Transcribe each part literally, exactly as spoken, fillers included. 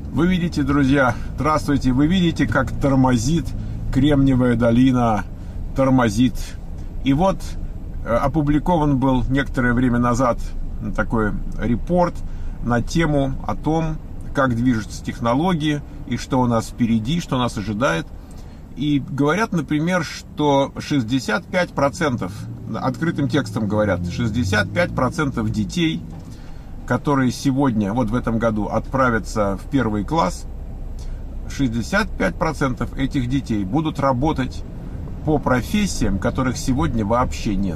Вы видите, друзья, здравствуйте, вы видите, как тормозит Кремниевая долина, тормозит. И вот опубликован был некоторое время назад такой репорт на тему о том, как движутся технологии и что у нас впереди, что нас ожидает. И говорят, например, что шестьдесят пять процентов, открытым текстом говорят, шестьдесят пять процентов детей, которые сегодня, вот в этом году, отправятся в первый класс, шестьдесят пять процентов этих детей будут работать по профессиям, которых сегодня вообще нет.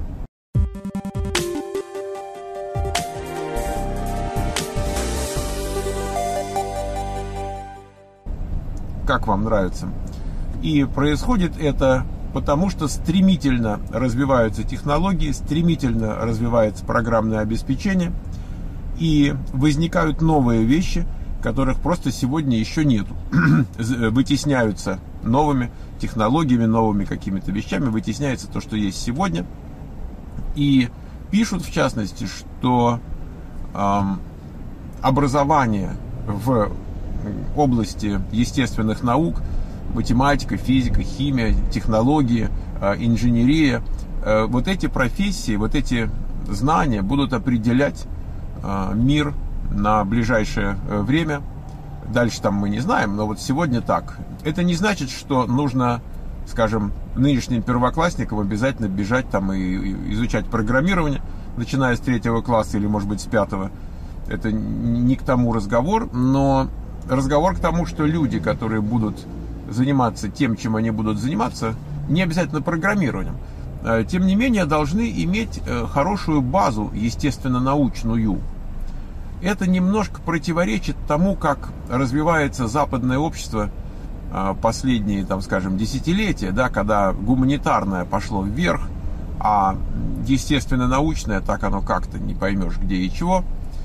Как вам нравится? И происходит это потому, что стремительно развиваются технологии, стремительно развивается программное обеспечение, и возникают новые вещи, которых просто сегодня еще нету. Вытесняются новыми технологиями, новыми какими-то вещами, вытесняется то, что есть сегодня. И пишут, в частности, что эм, образование в области естественных наук, математика, физика, химия, технологии, э, инженерия, э, вот эти профессии, вот эти знания будут определять э, мир на ближайшее время. Дальше там мы не знаем, но вот сегодня так. Это не значит, что нужно, скажем, нынешним первоклассникам обязательно бежать там и, и изучать программирование, начиная с третьего класса или, может быть, с пятого. Это не к тому разговор, но разговор к тому, что люди, которые будут заниматься тем, чем они будут заниматься, не обязательно программированием, тем не менее должны иметь хорошую базу естественно-научную. Это немножко противоречит тому, как развивается западное общество последние, там, скажем, десятилетия, да, когда гуманитарное пошло вверх, а естественно-научное, так оно как-то не поймешь где и чего.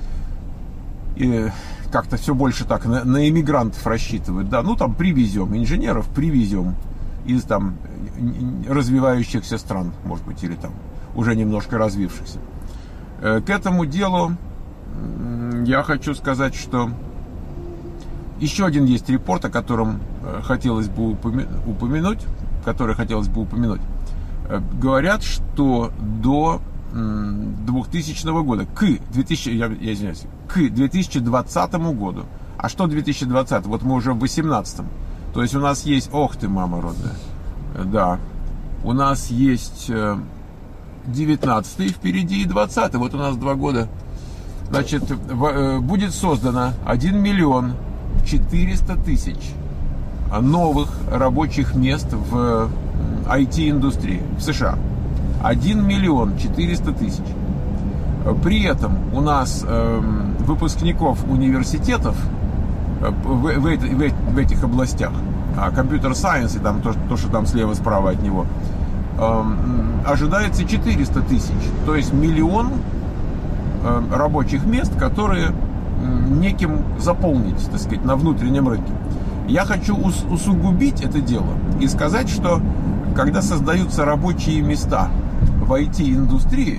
И как-то все больше так на, на иммигрантов рассчитывают, да, ну там привезем инженеров, привезем из там развивающихся стран, может быть, или там уже немножко развившихся. К этому делу я хочу сказать, что еще один есть репорт, о котором хотелось бы упомянуть, который хотелось бы упомянуть. Говорят, что до двухтысячного года, к, две тысячи, я, я извиняюсь, к две тысячи двадцатому году. А что две тысячи двадцатый? Вот мы уже в восемнадцатом. То есть у нас есть, ох ты, мама родная, да, у нас есть девятнадцатый впереди и двадцатый. Вот у нас два года. Значит, будет создано один миллион четыреста тысяч новых рабочих мест в ай ти-индустрии в США. один миллион четыреста тысяч. При этом у нас э, выпускников университетов э, в, в, в, в этих областях, компьютер-сайенс и там, то, то, что там слева-справа от него, э, ожидается четыреста тысяч. То есть миллион э, рабочих мест, которые э, неким заполнить, так сказать, на внутреннем рынке. Я хочу ус, усугубить это дело и сказать, что когда создаются рабочие места в ай ти-индустрии,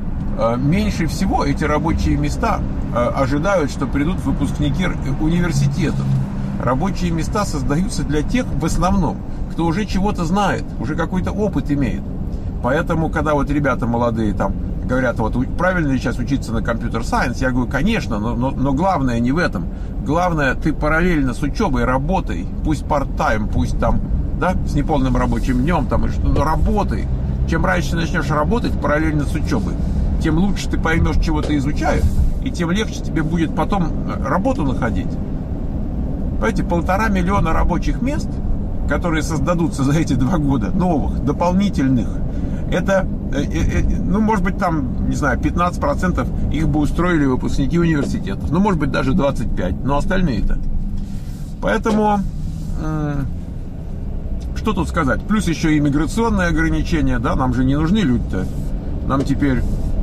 меньше всего эти рабочие места ожидают, что придут выпускники университетов. Рабочие места создаются для тех, в основном, кто уже чего-то знает, уже какой-то опыт имеет. Поэтому, когда вот ребята молодые там говорят, вот правильно ли сейчас учиться на компьютер-сайенс, я говорю, конечно, но, но, но главное не в этом. Главное, ты параллельно с учебой работай, пусть парт-тайм, пусть там, да, с неполным рабочим днем, там, и что, но работай. Чем раньше ты начнешь работать параллельно с учебой, тем лучше ты поймешь, чего ты изучаешь, и тем легче тебе будет потом работу находить. Понимаете, полтора миллиона рабочих мест, которые создадутся за эти два года, новых, дополнительных, это, ну, может быть, там, не знаю, пятнадцать процентов их бы устроили выпускники университетов, ну, может быть, даже двадцать пять процентов, но остальные-то. Поэтому... Что тут сказать? Плюс еще и иммиграционные ограничения, да, нам же не нужны люди-то. Нам теперь,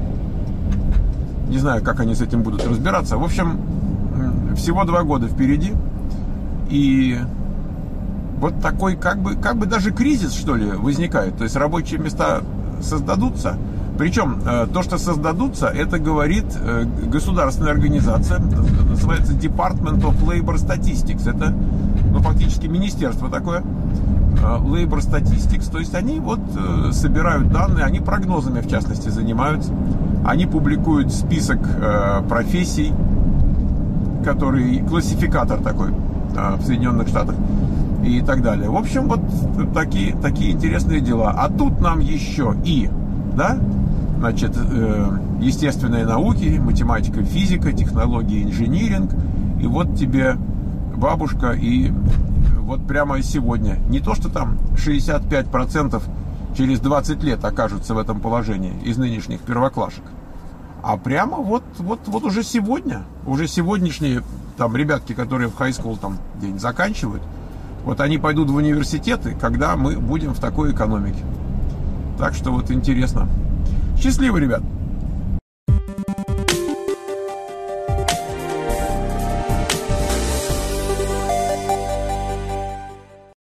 не знаю, как они с этим будут разбираться. В общем, всего два года впереди. И вот такой, как бы, как бы даже кризис, что ли, возникает. То есть рабочие места создадутся, Причем то, что создадутся, это говорит государственная организация, называется Department of Labor Statistics. Это, ну, фактически министерство такое, Labor Statistics. То есть они вот собирают данные, они прогнозами, в частности, занимаются. Они публикуют список профессий, который классификатор такой в Соединенных Штатах и так далее. В общем, вот такие, такие интересные дела. А тут нам еще и, да, значит, естественные науки, математика, физика, технологии, инжиниринг. И вот тебе бабушка, и вот прямо сегодня. Не то, что там шестьдесят пять процентов через двадцать лет окажутся в этом положении из нынешних первоклашек. А прямо вот, вот, вот уже сегодня, уже сегодняшние там ребятки, которые в хай-скул там день заканчивают, вот они пойдут в университеты, когда мы будем в такой экономике. Так что вот интересно. Счастливо, ребят!